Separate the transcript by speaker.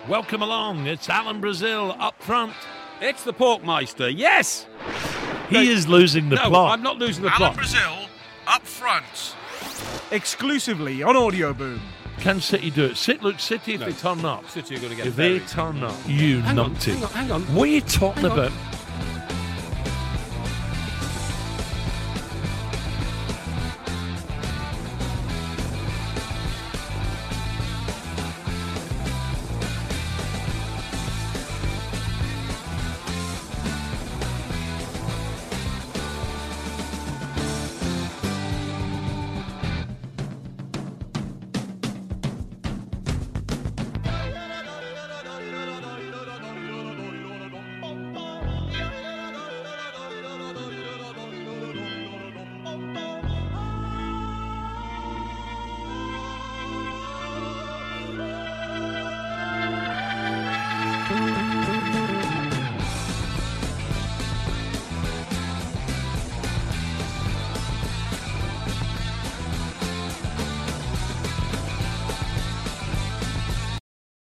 Speaker 1: Welcome along. It's Alan Brazil up front.
Speaker 2: It's the Porkmeister. Yes!
Speaker 1: He is losing the plot.
Speaker 2: No, I'm not losing the plot.
Speaker 3: Brazil up front.
Speaker 4: Exclusively on Audio Boom.
Speaker 1: Can City do it? City, if they turn up.
Speaker 2: City are going to get
Speaker 1: If they
Speaker 2: buried.
Speaker 1: turn up, you
Speaker 2: Hang on,
Speaker 1: numpty.
Speaker 2: hang on.
Speaker 1: What are you talking
Speaker 2: Hang on.
Speaker 1: about?